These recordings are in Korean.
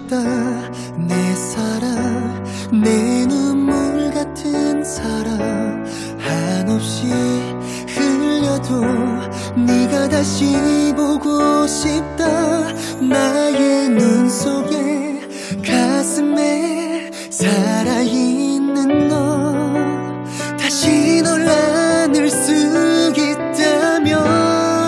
싶다. 내 사랑, 내 눈물 같은 사랑, 한없이 흘려도 네가 다시 보고 싶다. 나의 눈 속에 가슴에 살아있는 너, 다시 널 안을 수 있다면,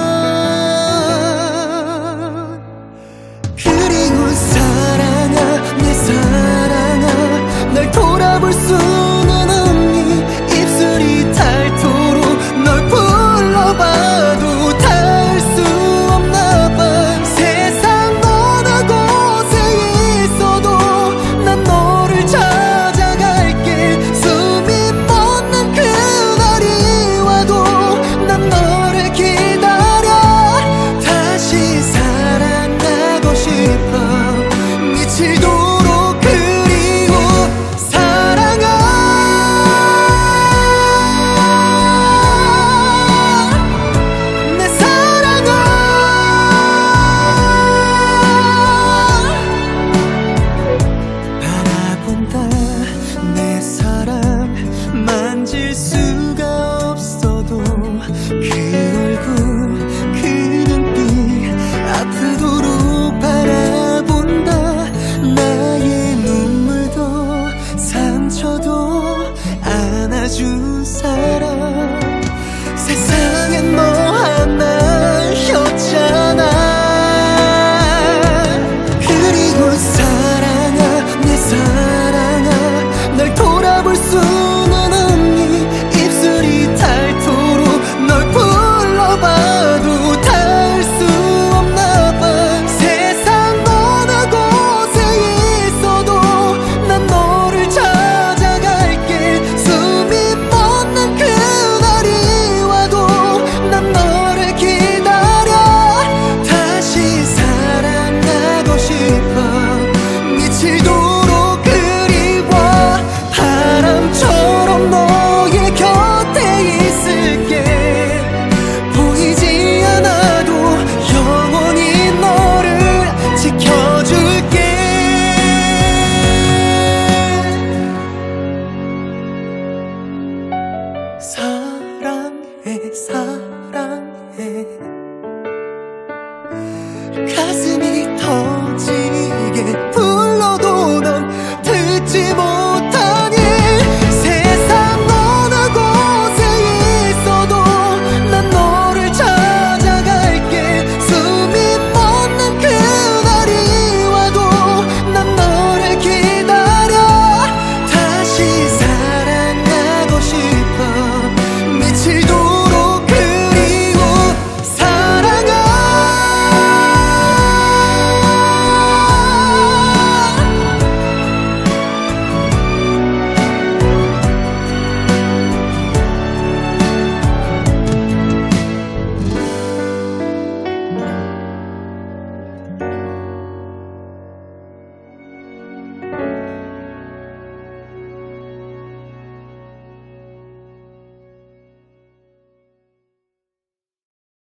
그리고 사랑아, 내 사랑아, 널 돌아볼 수는 없니? 입술이 닳도록 널 불러봐도 닿을 수 없나봐. 세상 어느 곳에 있어도 난 너를 찾아갈게. 숨이 멎는 그날이 와도 난 너를 기다려. 다시 사랑하고 싶어, 미치도록. 그리고 사랑아, 내 사랑아, 바라본다. 내 사랑 만질 수가 없어도 그 얼굴, 그 눈빛 아프도록 바라본다. 나의 눈물도 상처도 안아준 사람, 세상엔 너 하나였잖아. 그리고 사랑아, 내 사랑아, 널 돌아볼 수는 없니? 입술이 닳도록 널 불러봐도 닿을 수 없나봐. 세상 어느 곳에 있어도 난 너를 찾아갈게. 숨이 멎는 그날이 와도 난 너를 기다려. 다시 사랑하고 싶어, 미치도록 그리워. 바람처럼 너의 곁에 있을게. 보이지 않아도 영원히 너를 지켜줄게. 사랑해, 사랑해. 가슴